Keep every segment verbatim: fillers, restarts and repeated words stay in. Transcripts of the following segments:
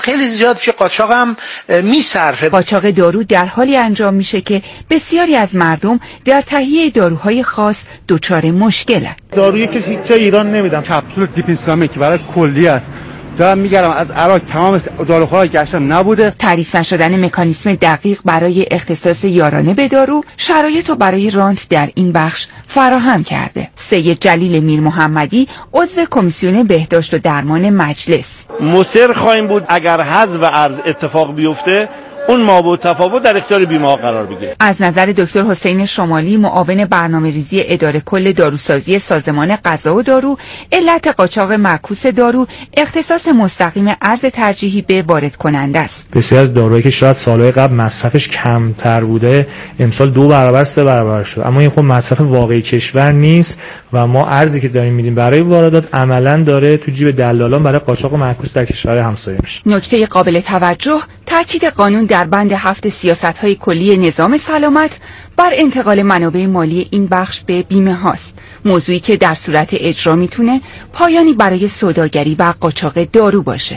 خیلی زیاد که قاچاق هم میصرفه. قاچاق دارو در حالی انجام میشه که بسیاری از مردم در تهیه داروهای خاص دچار مشکلند. دارویی که هیچ ایران نمیدم، کپسول دیپینسلامی که برای کلی است. دارم میگردم از عراق، تمام داروخوره گشتم نبوده. تعریف نشدن مکانیسم دقیق برای اختصاص یارانه به دارو شرایط رو برای رانت در این بخش فراهم کرده. سید جلیل میر محمدی عضو کمیسیون بهداشت و درمان مجلس: مصر خواهیم بود اگر حذف و ارز اتفاق بیفته اون مابعد تفاوت در اختیار بیمه‌ها قرار بگیره. از نظر دکتر حسین شمالی، معاون برنامه‌ریزی اداره کل داروسازی سازمان غذا و دارو، علت قاچاق معکوس دارو اختصاص مستقیم ارز ترجیحی به وارد کننده است. بسیار از داروهایی که شاید سالهای قبل مصرفش کمتر بوده امسال دو برابر سه برابر شد، اما این خب مصرف واقعی کشور نیست و ما ارزی که داریم میدیم برای واردات عملاً داره تو جیب دلالان برای قاچاق معکوس در کشور همسایه میشه. نکته قابل توجه تاکید قانون در بند هفت سیاست‌های کلی نظام سلامت بر انتقال منابع مالی این بخش به بیمه هاست، موضوعی که در صورت اجرا میتونه پایانی برای سوداگری و قاچاق دارو باشه.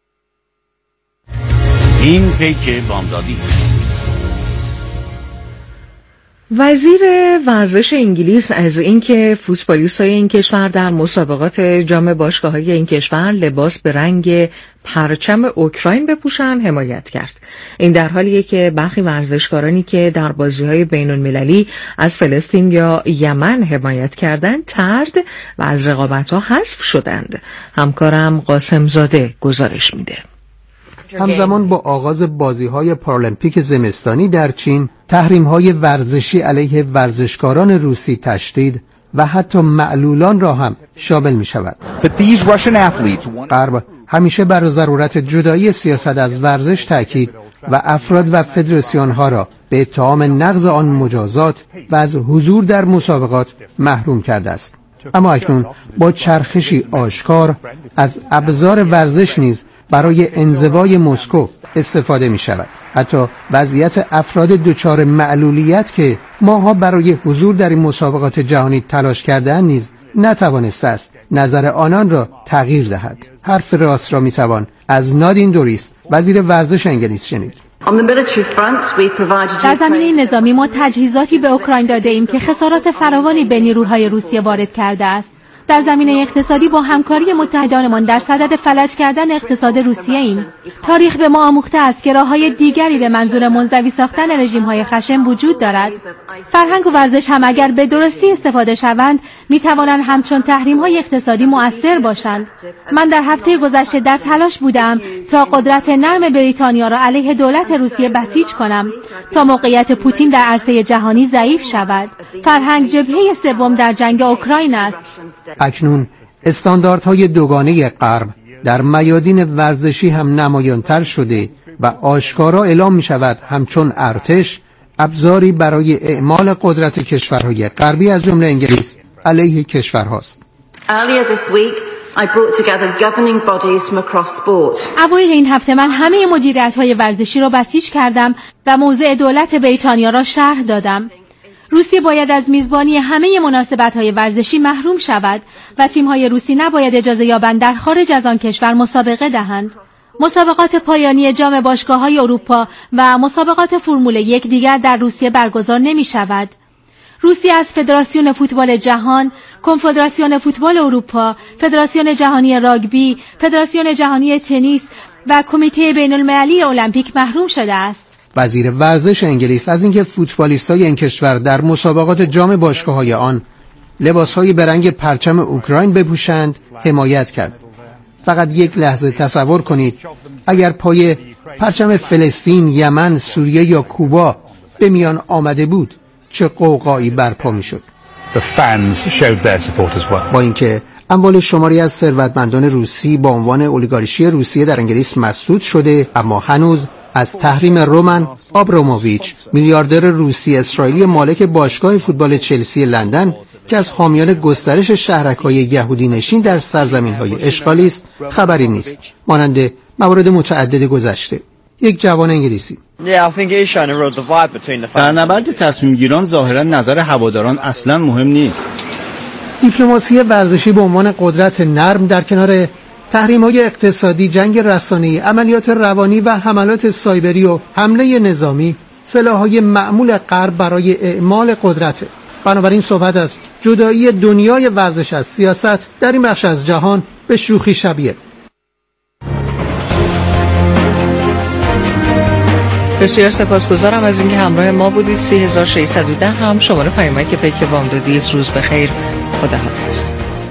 این پیک بامدادی. وزیر ورزش انگلیس از اینکه فوتبالیست‌های این کشور در مسابقات جام باشگاه‌های این کشور لباس به رنگ پرچم اوکراین بپوشن حمایت کرد. این در حالیه که برخی ورزشکارانی که در بازی‌های بین‌المللی از فلسطین یا یمن حمایت کردند طرد و از رقابت‌ها حذف شدند. همکارم قاسم زاده گزارش میده. همزمان با آغاز بازی‌های پارالمپیک زمستانی در چین، تحریم‌های ورزشی علیه ورزشکاران روسی تشدید و حتی معلولان را هم شامل می‌شود. غرب همیشه بر ضرورت جدایی سیاست از ورزش تاکید و افراد و فدراسیون‌ها را به اتهام نقض آن مجازات و از حضور در مسابقات محروم کرده است. اما اکنون با چرخشی آشکار از ابزار ورزش نیز برای انزوای مسکو استفاده می شود. حتی وضعیت افراد دچار معلولیت که ماها برای حضور در این مسابقات جهانی تلاش کرده‌اند نیز نتوانسته است نظر آنان را تغییر دهد. حرف راست را می توان از نادین دوریس، وزیر ورزش انگلیس، شنید. در زمینه نظامی ما تجهیزاتی به اوکراین داده ایم که خسارات فراوانی به نیروهای روسیه وارد کرده است. در زمینه اقتصادی با همکاری متحدانمان در صدد فلج کردن اقتصاد روسیه ایم. تاریخ به ما آموخته است که راه‌های دیگری به منظور منزوی ساختن رژیم‌های خشن وجود دارد. فرهنگ و ورزش هم اگر به درستی استفاده شوند می‌توانند همچون تحریم‌های اقتصادی مؤثر باشند. من در هفته گذشته در تلاش بودم تا قدرت نرم بریتانیا را علیه دولت روسیه بسیج کنم تا موقعیت پوتین در عرصه جهانی ضعیف شود. فرهنگ جبهه سوم در جنگ اوکراین است. اکنون استانداردهای دوگانه غرب در میادین ورزشی هم نمایانتر شده و آشکارا اعلام می شود همچون ارتش ابزاری برای اعمال قدرت کشورهای غربی از جمله انگلیس علیه کشورهاست. اوایل این هفته من همه مدیریت‌های ورزشی را بسیج کردم و موضع دولت بریتانیا را شرح دادم. روسیه باید از میزبانی همه مناسبت‌های ورزشی محروم شود و تیم‌های روسی نباید اجازه یابند در خارج از آن کشور مسابقه دهند. مسابقات پایانی جام باشگاه‌های اروپا و مسابقات فرمول یک دیگر در روسیه برگزار نمی‌شود. روسیه از فدراسیون فوتبال جهان، کنفدراسیون فوتبال اروپا، فدراسیون جهانی راگبی، فدراسیون جهانی تنیس و کمیته بین‌المللی المپیک محروم شده است. وزیر ورزش انگلیس از اینکه فوتبالیستای این کشور در مسابقات جام باشگاه‌های آن لباس‌های به رنگ پرچم اوکراین بپوشند حمایت کرد. فقط یک لحظه تصور کنید اگر پای پرچم فلسطین، یمن، سوریه یا کوبا به میان آمده بود چه قوقایی برپا می‌شد. با اینکه اموال شماری از ثروتمندان روسی با عنوان اولیگارشی روسیه در انگلیس مسدود شده، اما هنوز از تحریم رومن آبراموویچ، میلیاردر روسی اسرائیلی مالک باشگاه فوتبال چلسی لندن که از حامیان گسترش شهرک‌های یهودی نشین در سرزمین‌های اشغالی است، خبری نیست. مانند موارد متعدد گذشته. یک جوان انگلیسی: در نبرد تصمیم گیران ظاهرا نظر هواداران اصلا مهم نیست. دیپلماسی ورزشی به عنوان قدرت نرم در کنار تحریم‌های اقتصادی، جنگ رسانه‌ای، عملیات روانی و حملات سایبری و حمله نظامی سلاح‌های معمول غرب برای اعمال قدرت. بنابراین صحبت از جدایی دنیای ورزش از سیاست در این بخش از جهان به شوخی شبیه. بسیار سپاسگزارم از اینکه همراه ما بودید. سه هزار و ششصد و ده هم شماره پیامک پیک بامدادی. روز بخیر، خداحافظ.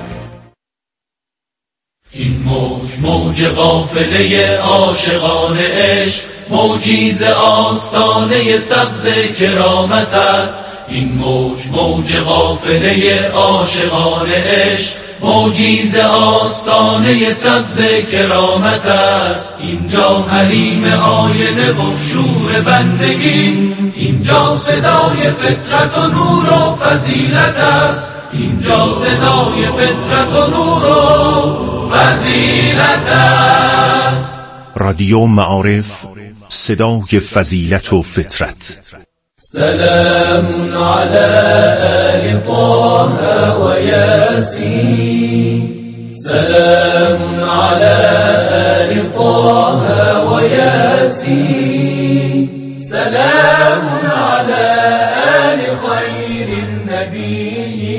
این موج موج قافله عاشقان عشق، موجی ز آستانه سبز کرامت است. این موج موج قافله عاشقان عشق، موجی ز آستانه سبز کرامت است. اینجا حریم آینه و شور بندگی، اینجا صدای فطرت و نور و فضیلت است. اینجا صدای فطرت و نور و فضیلت است. رادیو معارف، صدای فضیلت و فطرت. سلام علی آل طه و یاسین، سلام علی آل طه و یاسین، سلام علی آل خیر النبی،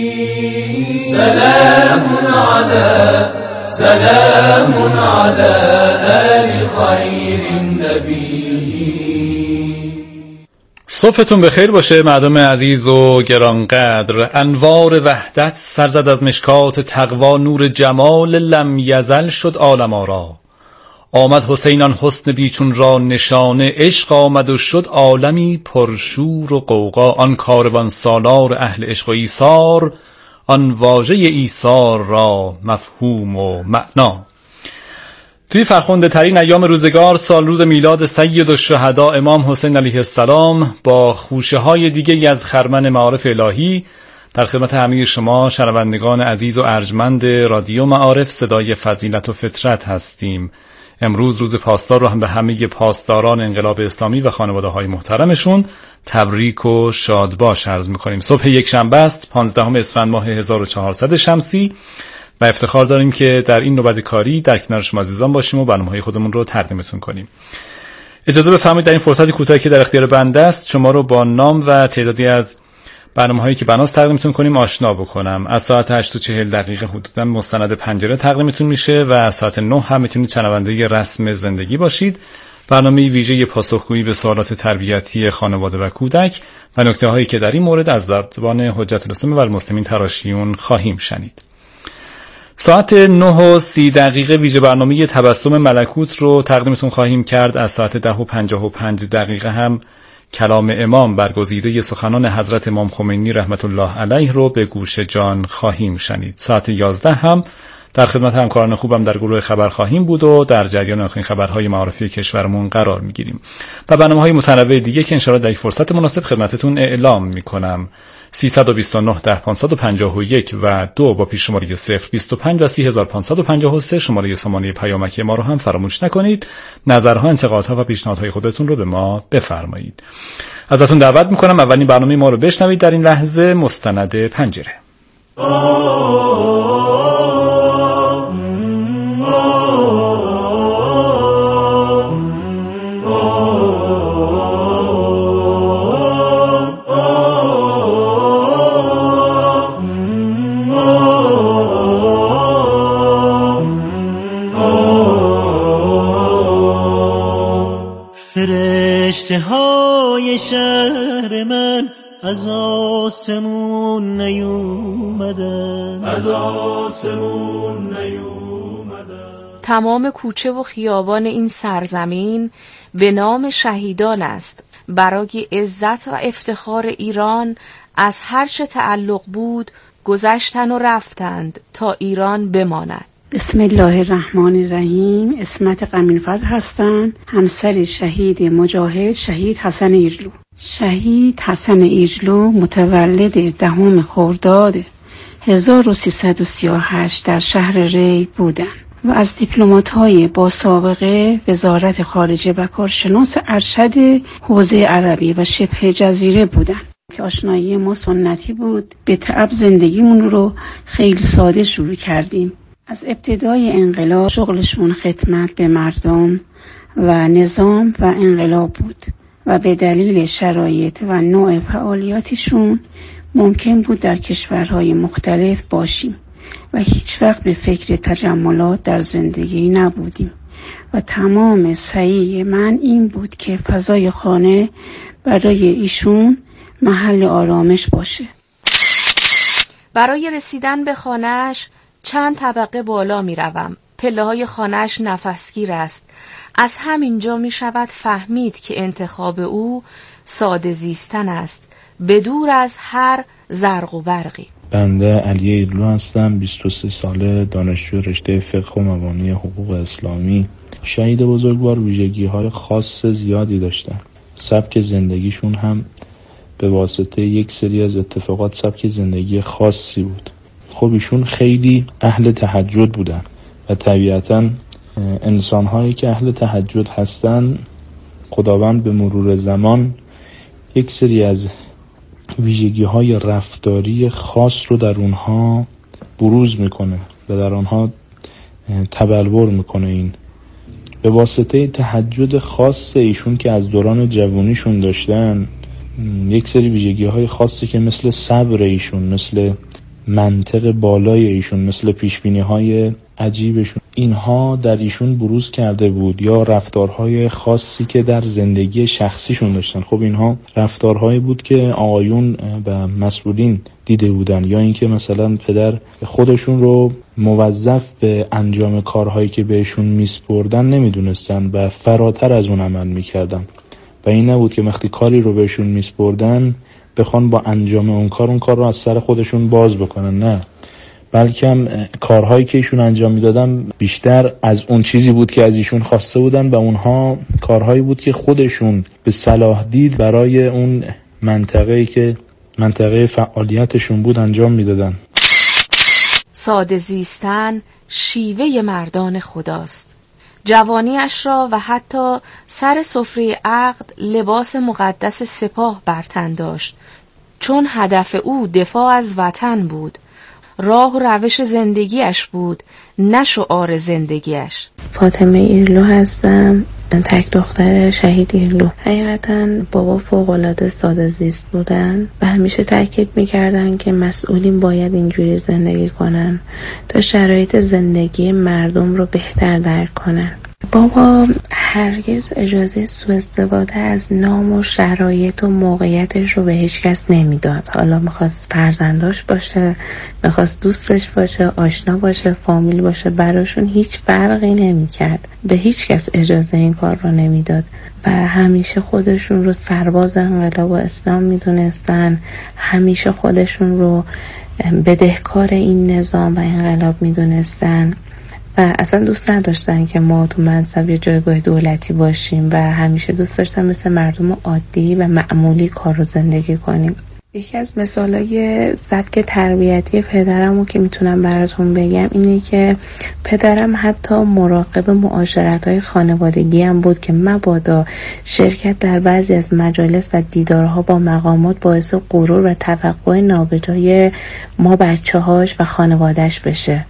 سلام علی سلام علی آل خیر النبی. صبحتون بخیر باشه مردم عزیز و گرانقدر. انوار وحدت سرزد از مشکات تقوا، نور جمال لم یزل شد عالم آرا. آمد حسین آن حسن بیچون را نشانه، عشق آمد و شد عالمی پرشور و غوغا. آن کاروان سالار اهل عشق و ایثار، آن واژه ایثار را مفهوم و معنا. توی فرخنده ترین ایام روزگار، سال روز میلاد سید الشهدا امام حسین علیه السلام، با خوشه های دیگه از خرمن معارف الهی در خدمت همه شما شنوندگان عزیز و ارجمند رادیو معارف صدای فضیلت و فطرت هستیم. امروز روز پاسدار رو هم به همه پاسداران انقلاب اسلامی و خانواده های محترمشون تبریک و شادباش عرض میکنیم. صبح یک شنبه است، پانزدهم اسفند ماه هزار و چهارصد شمسی و افتخار داریم که در این نوبت کاری در کنار شما عزیزان باشیم و برنامه‌های خودمون رو تقدیمتون کنیم. اجازه بفرمایید در این فرصت کوتاهی که در اختیار بنده است شما رو با نام و تعدادی از برنامه‌هایی که بناست تقدیمتون کنیم آشنا بکنم. از ساعت هشت و چهل دقیقه حدوداً مستند پنجره تقدیمتون میشه و از ساعت نه هم میتونید شنونده رسم زندگی باشید. برنامه ویژه پاسخگویی به سوالات تربیتی خانواده و کودک و نکته‌هایی که در این مورد از زبان حجت الاسلام و المسلمین تراشیون خواهیم شنید. ساعت نه و سی دقیقه ویژه برنامه تبسم ملکوت رو تقدیمتون خواهیم کرد. از ساعت ده و پنجاه و پنج دقیقه هم کلام امام برگزیده سخنان حضرت امام خمینی رحمت الله علیه رو به گوش جان خواهیم شنید. ساعت یازده هم در خدمت همکاران خوبم در گروه خبر خواهیم بود و در جریان آخرین خبرهای معارفی کشورمون قرار میگیریم و برنامه‌های متنوع دیگه که انشاءالله در یک فرصت مناسب خدمتتون اعلام میکنم. سیصد و بیست و نه ده پانصد و پنجاه و یک و دو با پیش شماره صفر بیست و پنج و سی هزار پانصد و پنجاه و سه شماره سامانه پیامکی ما رو هم فراموش نکنید. نظرها، انتقادها و پیشنهادهای خودتون رو به ما بفرمایید. ازتون دعوت میکنم اولین برنامه ما رو بشنوید. در این لحظه مستند پنجره. فرشته های شهر من از آسمون نیومدن، از آسمون نیومدن. تمام کوچه و خیابان این سرزمین به نام شهیدان است. برای عزت و افتخار ایران از هر چه تعلق بود گذشتن و رفتند تا ایران بماند. بسم الله الرحمن الرحیم. اسمت قمینفرد هستم، همسر شهید مجاهد شهید حسن ایرلو. شهید حسن ایرلو متولد دهم خرداد هزار و سیصد و سی و هشت در شهر ری بودند و از دیپلمات‌های با سابقه وزارت خارجه و کارشناس ارشد حوزه عربی و شبه جزیره بودند که آشنایی ما سنتی بود. به تعب زندگیمون رو خیلی ساده شروع کردیم. از ابتدای انقلاب شغلشون خدمت به مردم و نظام و انقلاب بود و به دلیل شرایط و نوع فعالیتشون ممکن بود در کشورهای مختلف باشیم و هیچ وقت به فکر تجملات در زندگی نبودیم و تمام سعی من این بود که فضای خانه برای ایشون محل آرامش باشه. برای رسیدن به خانه‌اش چند طبقه بالا می روم. پله های خانه‌اش نفسگیر است. از همینجا می شود فهمید که انتخاب او ساده زیستن است، بدور از هر زرق و برقی. بنده علی ایرلو هستم، بیست و سه ساله، دانشجو رشته فقه و مبانی حقوق اسلامی. شهید بزرگوار ویژگی های خاص زیادی داشتن. سبک زندگیشون هم به واسطه یک سری از اتفاقات سبک زندگی خاصی بود. خب ایشون خیلی اهل تهجد بودن و طبیعتاً انسان هایی که اهل تهجد هستن خداوند به مرور زمان یک سری از ویژگی های رفتاری خاص رو در اونها بروز میکنه و در آنها تبلور میکنه. این به واسطه تهجد خاص ایشون که از دوران جوانیشون داشتن، یک سری ویژگی های خاصی که مثل صبر ایشون، مثل منطق بالای ایشون، مثل پیشبینی های عجیبشون، اینها در ایشون بروز کرده بود. یا رفتارهای خاصی که در زندگی شخصیشون داشتن. خب اینها رفتارهایی بود که آقایون و مسئولین دیده بودن، یا اینکه مثلا پدر خودشون رو موظف به انجام کارهایی که بهشون میسپردن نمیدونستن و فراتر از اون عمل میکردن و این نبود که وقتی کاری رو بهشون میسپردن بخوان با انجام اون کار اون کار رو از سر خودشون باز بکنن، نه، بلکه هم کارهایی که ایشون انجام میدادن بیشتر از اون چیزی بود که از ایشون خواسته بودن و اونها کارهایی بود که خودشون به صلاح دید برای اون منطقه‌ای که منطقه فعالیتشون بود انجام میدادن. ساده زیستن شیوه مردان خداست. جوانیش را و حتی سر سفره عقد لباس مقدس سپاه بر تن داشت، چون هدف او دفاع از وطن بود. راه و روش زندگیش بود، نه شعار زندگیش. فاطمه ایرلو هستم، تک دختر شهید ایرلو. حقیقتا بابا فوق‌العاده ساده زیست بودن و همیشه تاکید میکردن که مسئولین باید اینجوری زندگی کنن تا شرایط زندگی مردم رو بهتر درک کنن. بابا هرگز اجازه سوء استفاده از نام و شرایط و موقعیتش رو به هیچ کس نمیداد. حالا میخواست فرزنداش باشه، میخواست دوستش باشه، آشنا باشه، فامیل باشه، براشون هیچ فرقی نمیکرد. به هیچ کس اجازه این کار رو نمیداد و همیشه خودشون رو سرباز انقلاب و اسلام میدونستن، همیشه خودشون رو بدهکار این نظام و انقلاب میدونستن و اصلا دوست نداشتن که ما تو منصب یا جایگاه دولتی باشیم و همیشه دوست داشتن مثل مردم عادی و معمولی کار و زندگی کنیم. یکی از مثالای سبک تربیتی پدرمو که میتونم براتون بگم اینه که پدرم حتی مراقب معاشرت‌های خانوادگی هم بود که مبادا شرکت در بعضی از مجالس و دیدارها با مقامات باعث غرور و توقع نابجای ما بچه‌هاش و خانواده‌اش بشه.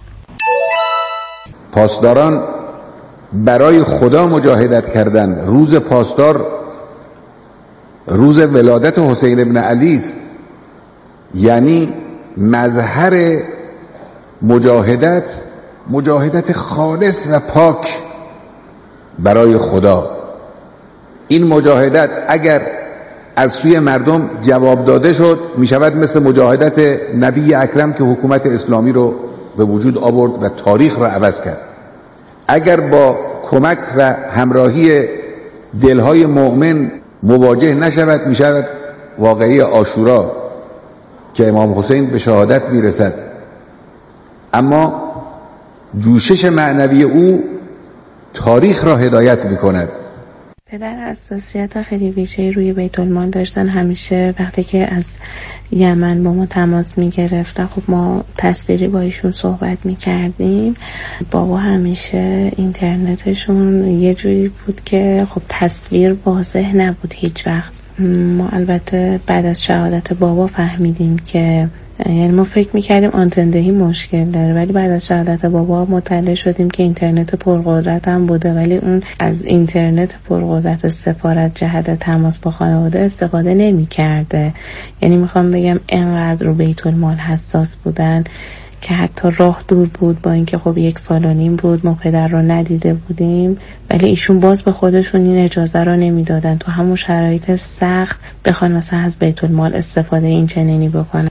پاسداران برای خدا مجاهدت کردند. روز پاسدار روز ولادت حسین ابن علی است، یعنی مظهر مجاهدت، مجاهدت خالص و پاک برای خدا. این مجاهدت اگر از سوی مردم جواب داده شد می شود مثل مجاهدت نبی اکرم که حکومت اسلامی رو به وجود آورد و تاریخ را عوض کرد. اگر با کمک و همراهی دلهای مؤمن مواجه نشود می شود واقعی عاشورا که امام حسین به شهادت می رسد. اما جوشش معنوی او تاریخ را هدایت می کند. پدر حساسیت خیلی ویژه‌ای روی بیت المال داشتن. همیشه وقتی که از یمن با ما تماس می گرفتن، خب ما تصویری با ایشون صحبت می کردیم. بابا همیشه اینترنتشون یه جوری بود که خب تصویر واضح نبود هیچ وقت. ما البته بعد از شهادت بابا فهمیدیم که یعنی ما فکر میکردیم آنتندهی مشکل داره، ولی بعد از شهادت بابا مطلع شدیم که اینترنت پرقدرت هم بوده، ولی اون از اینترنت پرقدرت سفارت جهت تماس با خانواده استفاده نمیکرده. یعنی میخوام بگم اینقدر رو بیت المال حساس بودن که حتی راه دور بود، با اینکه خب یک سال و نیم بود ما پدر رو ندیده بودیم، ولی ایشون باز به خودشون این اجازه رو نمیدادن تو همون شرایط سخت بخوان مثلا از بیت المال استفاده این چنینی بکنن.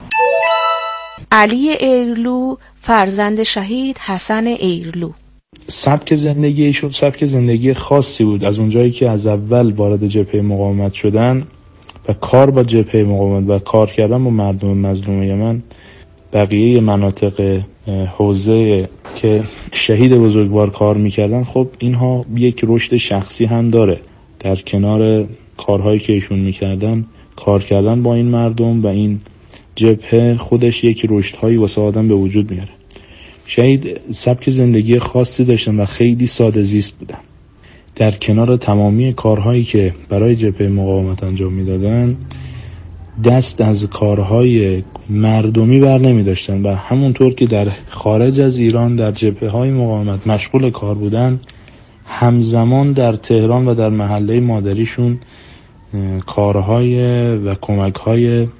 علی ایرلو فرزند شهید حسن ایرلو. سبک زندگی ایشون سبک زندگی خاصی بود. از اونجایی که از اول وارد جبهه مقاومت شدن و کار با جبهه مقاومت و کار کردن با مردم مظلوم یمن، بقیه مناطق حوزه که شهید بزرگوار کار میکردن، خب اینها یک رشد شخصی هم داره. در کنار کارهایی که ایشون میکردن، کار کردن با این مردم و این جبهه خودش یک رشدهایی واسه آدم به وجود میاره. شهید سبک زندگی خاصی داشتن و خیلی ساده زیست بودن. در کنار تمامی کارهایی که برای جبهه مقاومت انجام میدادن، دست از کارهای مردمی بر نمی داشتن و همونطور که در خارج از ایران در جبهه های مقاومت مشغول کار بودن، همزمان در تهران و در محله مادریشون کارهای و کمکهای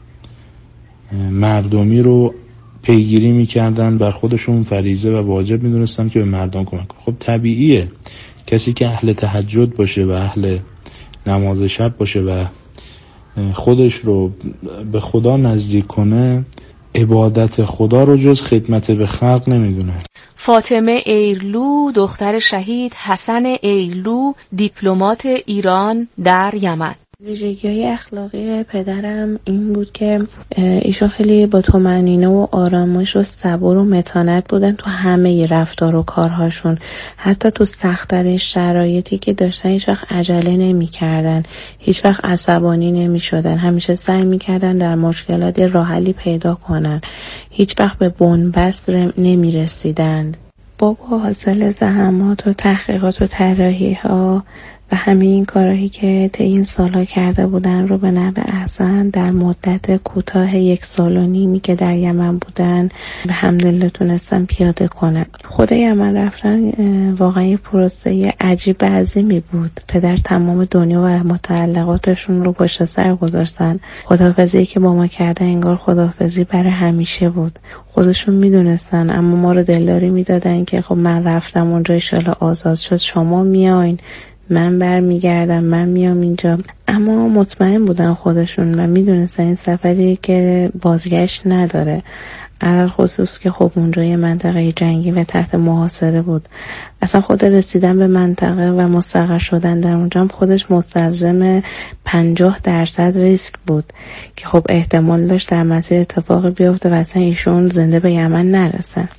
مردمی رو پیگیری میکردن، بر خودشون فریضه و واجب میدونستن که به مردم کمک کنن. خب طبیعیه کسی که اهل تهجد باشه و اهل نماز شب باشه و خودش رو به خدا نزدیک کنه، عبادت خدا رو جز خدمت به خلق نمیدونه. فاطمه ایرلو دختر شهید حسن ایرلو، دیپلمات ایران در یمن. ویژگی‌های اخلاقی پدرم این بود که ایشون خیلی با طمأنینه و آرامش و صبر و متانت بودن تو همه رفتار و کارهاشون. حتی تو سخت‌ترین شرایطی که داشتن هیچ وقت عجله نمی‌کردن، هیچ وقت عصبانی نمی‌شدن، همیشه سعی می‌کردن در مشکلات راه حلی پیدا کنن، هیچ وقت به بنبست نمی‌رسیدند. بابا حاصل زحمات و تحقیقات و طراحی‌ها و همه این کارهایی که طی این سالها کرده بودن رو به نحو احسن در مدت کوتاه یک سال و نیمی که در یمن بودن به حمدالله تونستن پیاده کنن. خود یمن رفتن واقعا یه پروسه عجیب عظیمی بود. پدر تمام دنیا و متعلقاتشون رو پشت سر گذاشتن. خداحافظی که با ما کردن انگار خداحافظی برای همیشه بود. خودشون میدونستن، اما ما رو دلداری میدادن که خب من رفتم اونجا انشالله آزاد شد شما میاین، من برمیگردم، من میام اینجا. اما مطمئن بودن خودشون و میدونستن این سفری که بازگشت نداره، علل خصوص که خب اونجا یه منطقه جنگی و تحت محاصره بود. اصلا خود رسیدن به منطقه و مستقر شدن در اونجا هم خودش مستلزم پنجاه درصد ریسک بود که خب احتمال داشت در مسیر اتفاقی بیفته و اصلا ایشون زنده به یمن نرسن.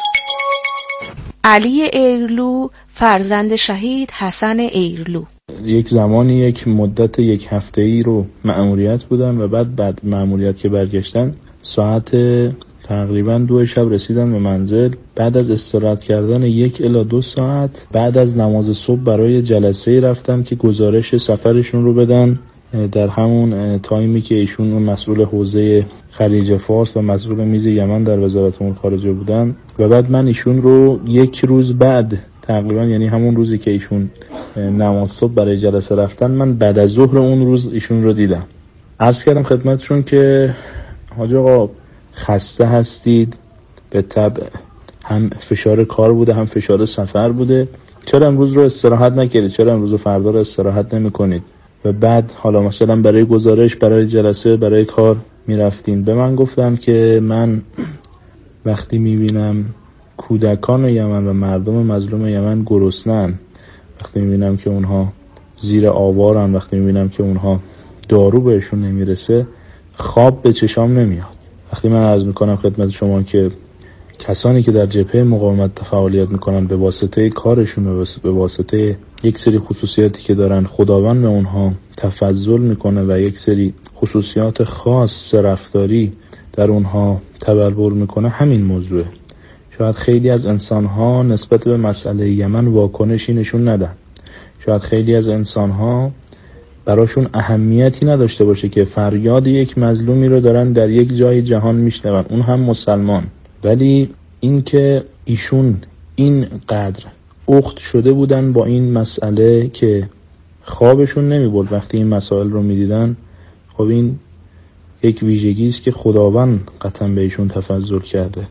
علی ایرلو فرزند شهید حسن ایرلو. یک زمانی یک مدت یک هفته‌ای رو مأموریت بودن و بعد بعد مأموریت که برگشتن ساعت تقریبا دو شب رسیدن به منزل. بعد از استراحت کردن یک الی دو ساعت بعد از نماز صبح برای جلسه رفتن که گزارش سفرشون رو بدن. در همون تایمی که ایشون مسئول حوزه خلیج فارس و مسئول میز یمن در وزارت امور خارجه بودن و بعد من ایشون رو یک روز بعد تقریبا، یعنی همون روزی که ایشون نماز صبح برای جلسه رفتن، من بعد از ظهر اون روز ایشون رو دیدم. عرض کردم خدمتشون که حاج آقا خسته هستید، به طبع هم فشار کار بوده هم فشار سفر بوده، چرا امروز رو استراحت نکردید، چرا امروز و فردا رو استراحت نمی کنید و بعد حالا مثلا برای گزارش، برای جلسه، برای کار می رفتین. به من گفتن که من وقتی می بینم کودکان یمن و مردم مظلوم یمن گرسنن، وقتی می بینم که اونها زیر آوارن، وقتی می بینم که اونها دارو بهشون نمی رسه، خواب به چشام نمیاد. وقتی من عرض می کنم خدمت شما که کسانی که در جبهه مقاومت فعالیت میکنن به واسطه کارشون و به واسطه یک سری خصوصیاتی که دارن خداوند به اونها تفضل میکنه و یک سری خصوصیات خاص رفتاری در اونها تبلور میکنه، همین موضوعه. شاید خیلی از انسانها نسبت به مسئله یمن واکنشی نشون ندن، شاید خیلی از انسانها براشون اهمیتی نداشته باشه که فریاد یک مظلومی رو دارن در یک جای جهان میشنون، اون هم مسلمان. ولی این که ایشون اینقدر اخت شده بودن با این مسئله که خوابشون نمیبرد وقتی این مسائل رو میدیدن، خب این یک ویژگی است که خداوند قطعا به ایشون تفضل کرده.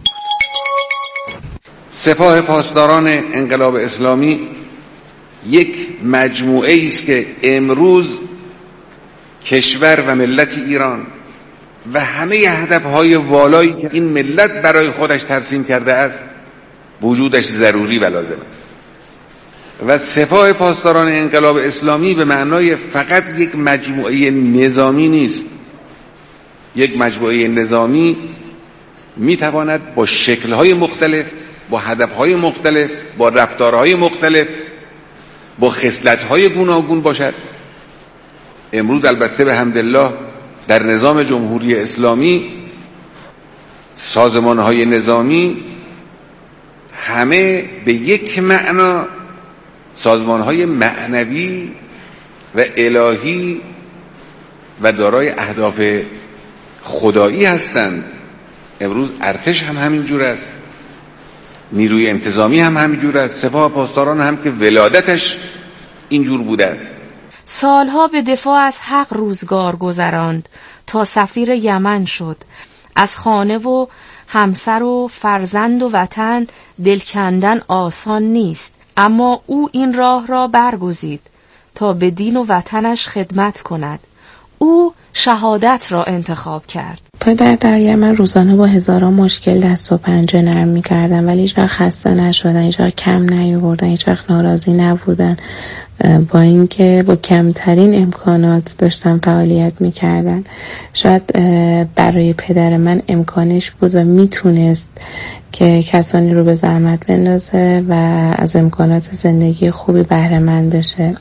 سپاه پاسداران انقلاب اسلامی یک مجموعه است که امروز کشور و ملت ایران و همه هدفهای والایی که این ملت برای خودش ترسیم کرده است وجودش ضروری و لازم است. و سپاه پاسداران انقلاب اسلامی به معنای فقط یک مجموعه نظامی نیست. یک مجموعه نظامی میتواند با شکل‌های مختلف، با هدف‌های مختلف، با رفتارهای مختلف، با خصلت‌های گوناگون باشد. امروز البته به حمدالله در نظام جمهوری اسلامی سازمان‌های نظامی همه به یک معنا سازمان‌های معنوی و الهی و دارای اهداف خدایی هستند. امروز ارتش هم همین جور است، نیروی انتظامی هم همین جور است، سپاه پاسداران هم که ولادتش اینجور بوده است. سالها به دفاع از حق روزگار گذراند تا سفیر یمن شد. از خانه و همسر و فرزند و وطن دل کندن آسان نیست، اما او این راه را برگزید تا به دین و وطنش خدمت کند. او شهادت را انتخاب کرد. پدر در یمن روزانه با هزاران مشکل دست و پنجه نرم می‌کردن، ولی هیچ وقت خسته نشدن، هیچ وقت کم نیاوردن، هیچ وقت ناراضی نبودن. با اینکه با کمترین امکانات داشتن فعالیت می‌کردن. شاید برای پدر من امکانش بود و میتونست که کسانی رو به زحمت بندازه و از امکانات زندگی خوبی بهره مند بشه،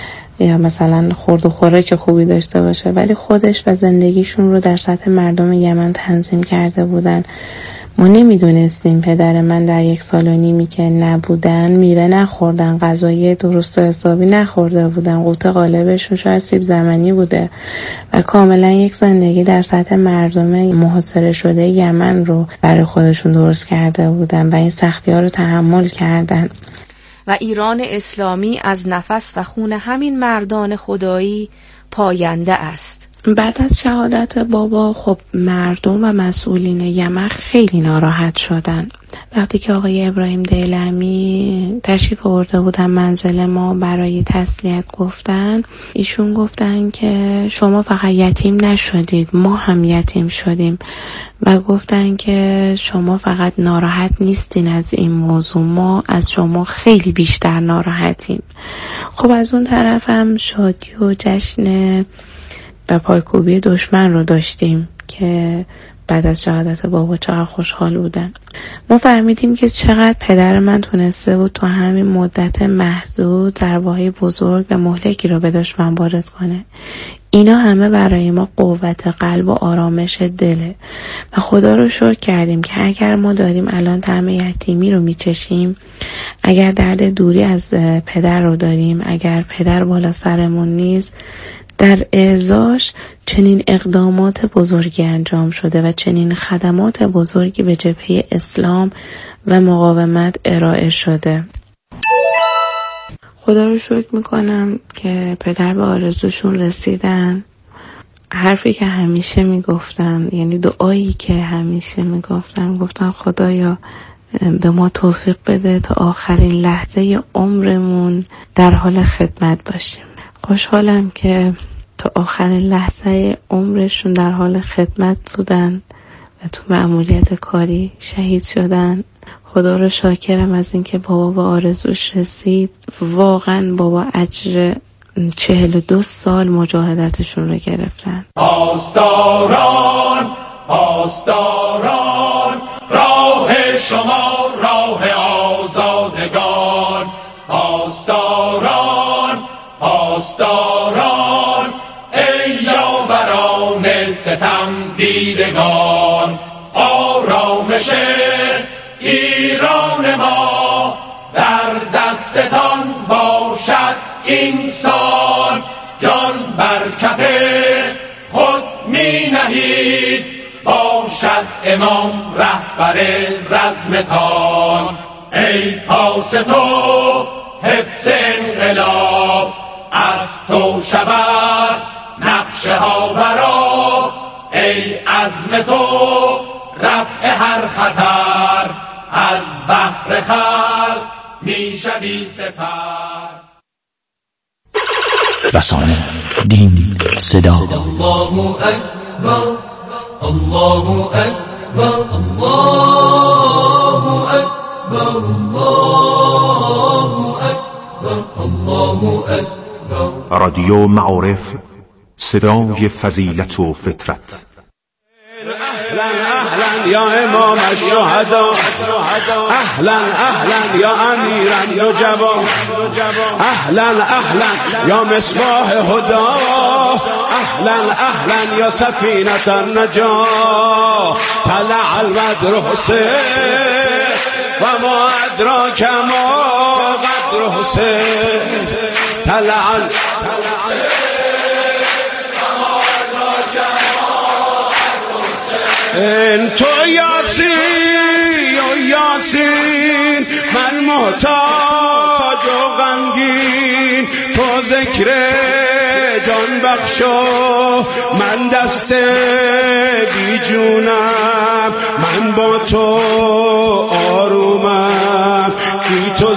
یا مثلا خورد و خوراک خوبی داشته باشه، ولی خودش و زندگیشون رو در سطح مردم یمن تنظیم کرده بودن. ما نمیدونستیم پدر من در یک سال و نیمی که نبودن میوه نخوردن، غذای درست و حسابی نخورده بودن، قوت غالبشون شاید سیب زمینی بوده و کاملا یک زندگی در سطح مردم محاصره شده یمن رو برای خودشون درست کرده بودن و این سختی ها رو تحمل کردن. و ایران اسلامی از نفس و خون همین مردان خدایی پاینده است. بعد از شهادت بابا خب مردم و مسئولین یمن خیلی ناراحت شدن. وقتی که آقای ابراهیم دیلمی تشریف آورده بودن منزل ما برای تسلیت گفتن، ایشون گفتن که شما فقط یتیم نشدید، ما هم یتیم شدیم و گفتن که شما فقط ناراحت نیستین از این موضوع، ما از شما خیلی بیشتر ناراحتیم. خب از اون طرف هم شادی و جشن و پایکوبی دشمن رو داشتیم که بعد از شهادت بابا چقدر خوشحال بودن. ما فهمیدیم که چقدر پدر من تونسته بود تو همین مدت محدود ضربه‌های بزرگ و مهلکی رو به دشمن وارد کنه. اینا همه برای ما قوت قلب و آرامش دله و خدا رو شکر کردیم که اگر ما داریم الان طعم یتیمی رو میچشیم، اگر درد دوری از پدر رو داریم، اگر پدر بالا سرمون نیست، در اعزاش چنین اقدامات بزرگی انجام شده و چنین خدمات بزرگی به جبهه اسلام و مقاومت ارائه شده. خدا رو شکر میکنم که پدر به آرزوشون رسیدن. حرفی که همیشه میگفتن، یعنی دعایی که همیشه میگفتن، گفتن خدایا به ما توفیق بده تا آخرین لحظه عمرمون در حال خدمت باشیم. خوشحالم که تا آخرین لحظه عمرشون در حال خدمت بودن و تو مأموریت کاری شهید شدن. خدا رو شاکرم از اینکه بابا به آرزوش رسید. واقعا بابا اجر چهل و دو سال مجاهدتشون رو گرفتن. پاسداران پاسداران راه شما راه آزادگان، پاسداران پاسداران ای یاوران ستم دیدگان، آرامش ایران ما در دستتان باشد اینسان، جان بر کف خود می نهید، باشد امام رهبر رزمتان. ای پاس تو حفظ انقلاب، از تو شود نقشه ها برآب. ای عزم تو رفع هر خطر، از بحر خلق می شوی سپر. رسانه، دین، صدا. الله اکبر، الله اکبر، الله اکبر، الله اکبر، الله اکبر. رادیو معارف، صدای فضیلت و فطرت. اهلا اهلا یا امام الشهدا، اهلا اهلا یا امیر النجبا، اهلا اهلا یا مصباح هدا، اهلا اهلا یا سفینة النجاة. طلع البدر حسین و ما ادراک ما قدر حسین. طلع این تو یاسین و یاسین، من محتاج و غمگین. تو ذکر جان بخشو، من دست بی جونم. من با تو آرومم، بی تو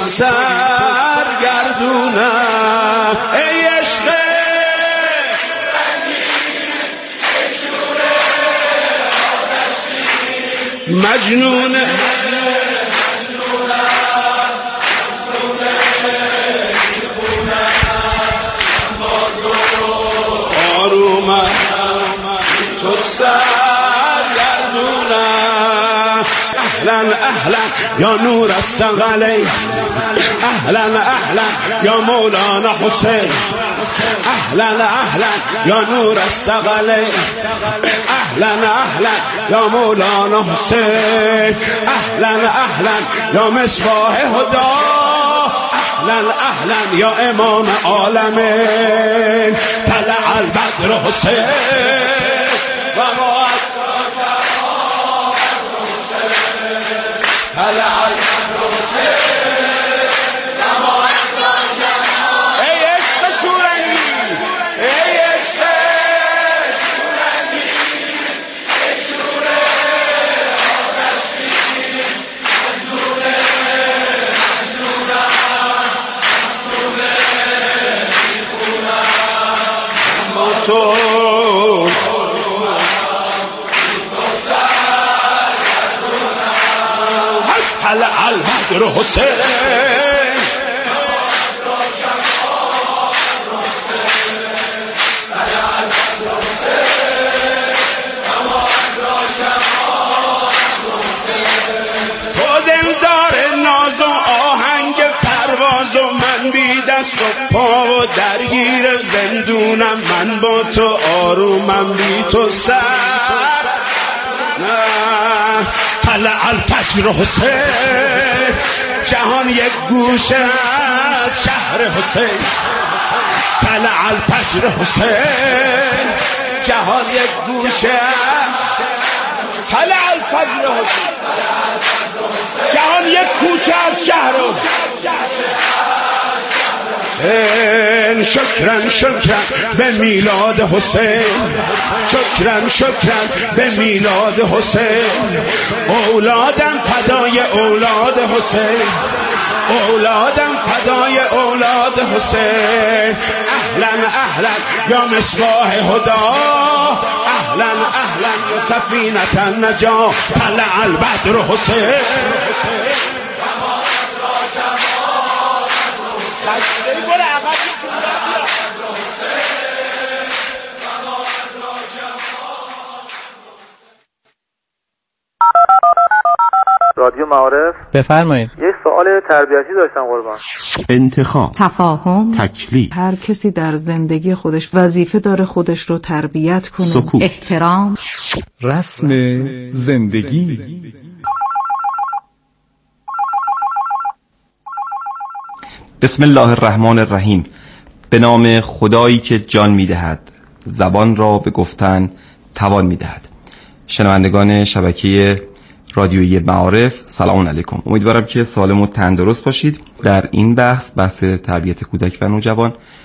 سرگردونم. ای عشق مجنون، آرومم تو سرگردونم. اهلا اهلا یا نور الثقلین، اهلا اهلا یا مولانا حسین، اهلا اهلا یا نور الثقلین، اهلا اهلا یا مولانا حسین، اهلا اهلا یا مصباح هدا، اهلا اهلا یا امام عالمین. طلع البدر حسین و ما طلع البدر حسین و ما ای عشق شورنگی، ای عشق شورنگی، ای شوره آتشی، مجنونه مجنونه مصنونه میخونم. با تو طلع البدر حسین تو دلدار ناز و آهنگ پرواز و من بی دست و پا و درگیر زندونم. من با تو آرومم، بی تو سر طلع الفجر حسین، جهان یک گوشه از شهر حسین. طلع الفجر حسین، جهان یک گوشه. طلع الفجر حسین، جهان یک کوچه از شهر. شکرن شکرن به میلاد حسین، شکرن شکرن به میلاد حسین. اولادم فدای اولاد حسین، اولادم فدای اولاد حسین. اهلا اهلا یا مصباح هدا، اهلا اهلا یا سفینة النجاة. طلع البدر حسین رادیو معارف. بفرمایید. یه سوال تربیتی داشتم قربان. انتخاب، تفاهم، تکلیف. هر کسی در زندگی خودش وظیفه داره خودش رو تربیت کنه. سکوت، احترام، رسم زندگی. بسم الله الرحمن الرحیم. به نام خدایی که جان میدهد، زبان را به گفتن توان میدهد. شنوندگان شبکه رادیویی معارف، سلام علیکم. امیدوارم که سالم و تندرست باشید. در این بحث بحث تربیت کودک و نوجوان